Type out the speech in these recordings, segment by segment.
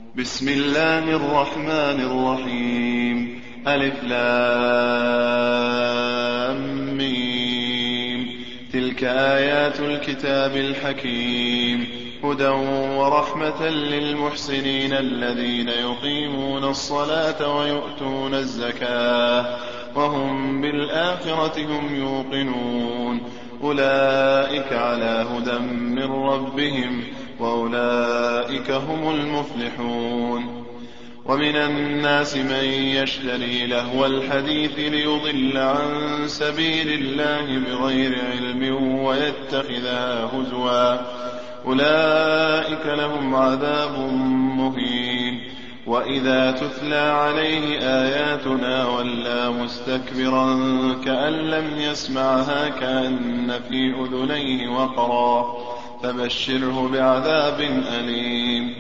بسم الله الرحمن الرحيم. ألف لام ميم. تلك آيات الكتاب الحكيم، هدى ورحمة للمحسنين الذين يقيمون الصلاة ويؤتون الزكاة وهم بالآخرة هم يوقنون. أولئك على هدى من ربهم وأولئك هم المفلحون. ومن الناس من يشتري لهو الحديث ليضل عن سبيل الله بغير علم ويتخذها هزوا، أولئك لهم عذاب مهين. وإذا تتلى عليه آياتنا ولى مستكبرا كأن لم يسمعها كأن في أذنيه وقرا، فبشره بعذاب أليم.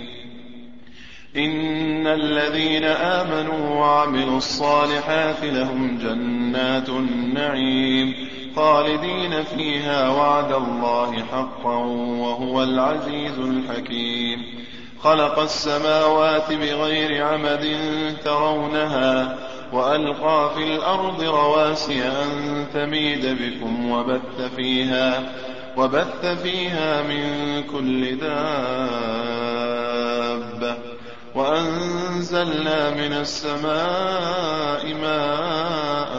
إن الذين آمنوا وعملوا الصالحات لهم جنات النعيم خالدين فيها، وعد الله حقا وهو العزيز الحكيم. خلق السماوات بغير عمد ترونها وألقى في الأرض رواسي أن تميد بكم وبث فيها من كل دابة، وأنزلنا من السماء ماء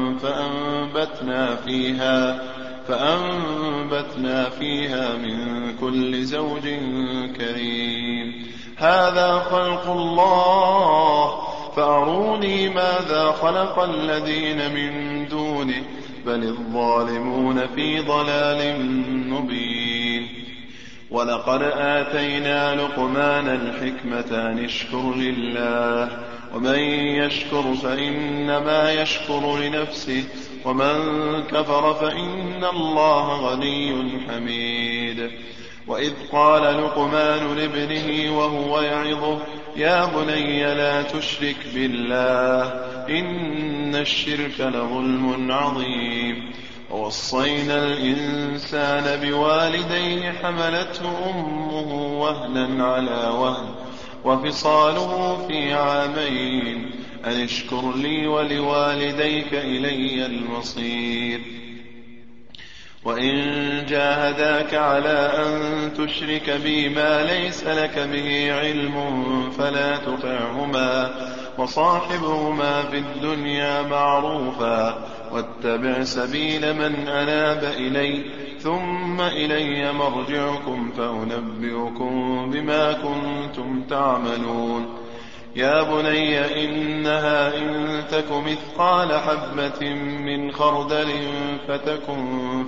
فأنبتنا فيها من كل زوج كريم. هذا خلق الله فأروني ماذا خلق الذين من دونه بل الظالمون في ضلال مبين. ولقد آتينا لقمان الحكمة أن اشكر لله، ومن يشكر فإنما يشكر لنفسه، ومن كفر فإن الله غني حميد. وإذ قال لقمان لابنه وهو يعظه يا بني لا تشرك بالله إن الشرك لظلم عظيم. ووصينا الإنسان بوالديه حملته أمه وهنا على وهن وفصاله في عامين أن اشكر لي ولوالديك إلي المصير. وإن جاهداك على أن تشرك بي ما ليس لك به علم فلا تطعهما، وصاحبهما في الدنيا معروفا، واتبع سبيل من أناب إلي، ثم إلي مرجعكم فأنبئكم بما كنتم تعملون. يا بني إنها إن تك مثقال حبة من خردل فتكن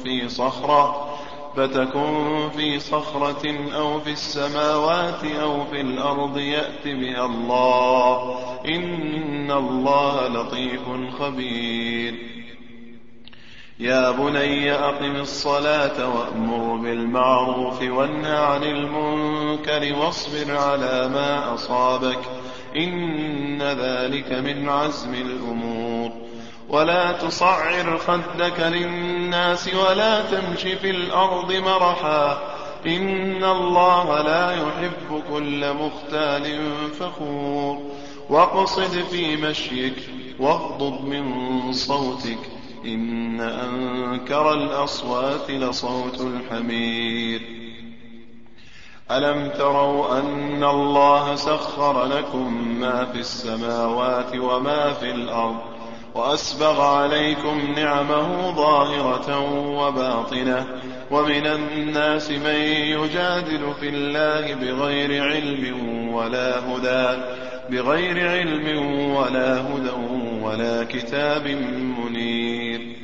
في صخرة أو في السماوات أو في الأرض يأت بها الله إن الله لطيف خبير. يا بني أقم الصلاة وأمر بالمعروف وانه عن المنكر واصبر على ما أصابك إن ذلك من عزم الأمور. ولا تصعر خدك للناس ولا تمش في الأرض مرحا إن الله لا يحب كل مختال فخور. واقصد في مشيك واغضض من صوتك إن أنكر الأصوات لصوت الحمير. ألم تروا أن الله سخر لكم ما في السماوات وما في الأرض وأسبغ عليكم نعمه ظاهرة وباطنة. ومن الناس من يجادل في الله بغير علم ولا هدى ولا كتاب منير.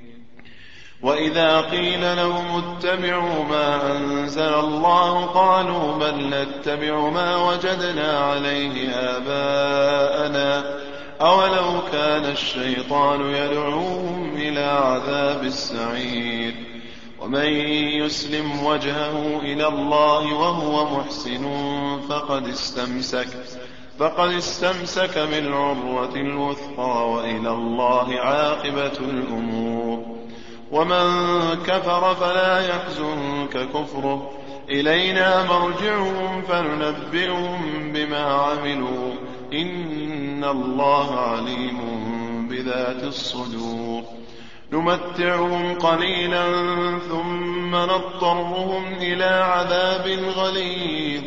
وإذا قيل لهم اتبعوا ما أنزل الله قالوا بل نتبع ما وجدنا عليه آباءنا أولو كان الشيطان يدعوهم إلى عذاب السعير. ومن يسلم وجهه إلى الله وهو محسن فقد استمسك بالعروة الوثقى وإلى الله عاقبة الأمور. ومن كفر فلا يحزنك كفره إلينا مرجعهم فننبئهم بما عملوا إن الله عليم بذات الصدور نمتعهم قليلا ثم نضطرهم إلى عذاب غليظ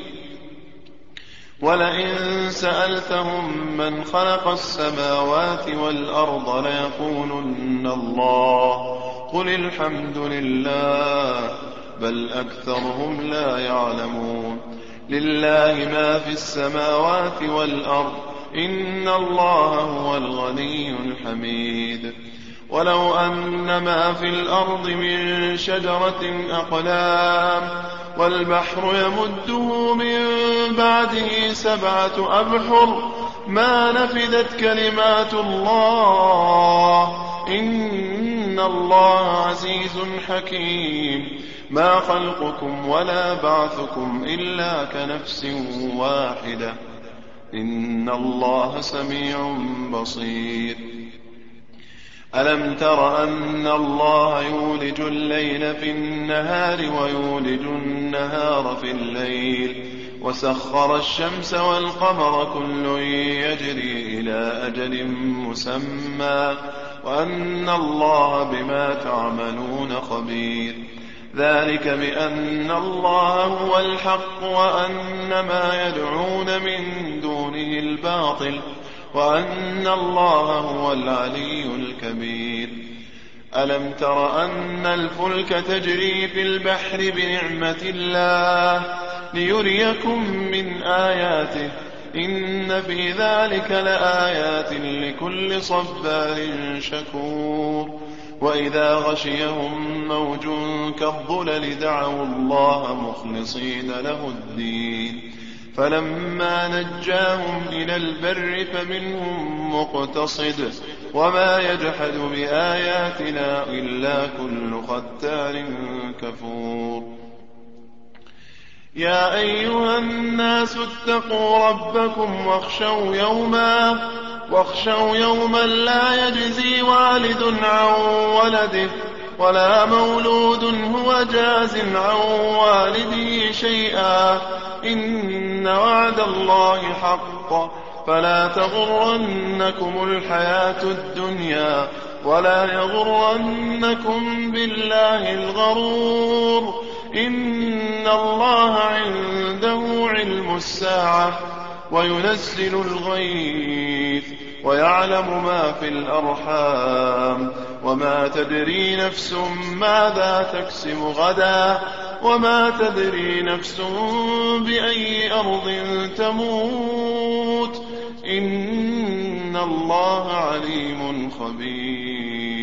ولئن سألتهم من خلق السماوات والأرض ليقولن الله قل الحمد لله بل أكثرهم لا يعلمون لله ما في السماوات والأرض إن الله هو الغني الحميد ولو أن ما في الأرض من شجرة أقلام والبحر يمده من بعده 7 أبحر ما نفدت كلمات الله إن الله عزيز حكيم ما خلقكم ولا بعثكم إلا كنفس واحدة إن الله سميع بصير ألم تر أن الله يولج الليل في النهار ويولج النهار في الليل وسخر الشمس والقمر كل يجري إلى أجل مسمى وأن الله بما تعملون خبير ذلك بأن الله هو الحق وأن ما يدعون من دونه الباطل وأن الله هو العلي الكبير ألم تر أن الفلك تجري في البحر بنعمة الله ليريكم من آياته إن في ذلك لآيات لكل صبار شكور وإذا غشيهم موج كالظلل دعوا الله مخلصين له الدين فلما نجاهم إلى البر فمنهم مقتصد وما يجحد بآياتنا إلا كل ختار كفور يا أيها الناس اتقوا ربكم واخشوا يوما لا يجزي والد عن ولده ولا مولود هو جاز عن والده شيئا إن وعد الله حق فلا تغرنكم الحياة الدنيا ولا يغرنكم بالله الغرور إن الله عنده علم الساعة وينزل الغيث ويعلم ما في الأرحام وما تدري نفس ماذا تكسب غدا وما تدري نفس بأي أرض تموت إن الله عليم خبير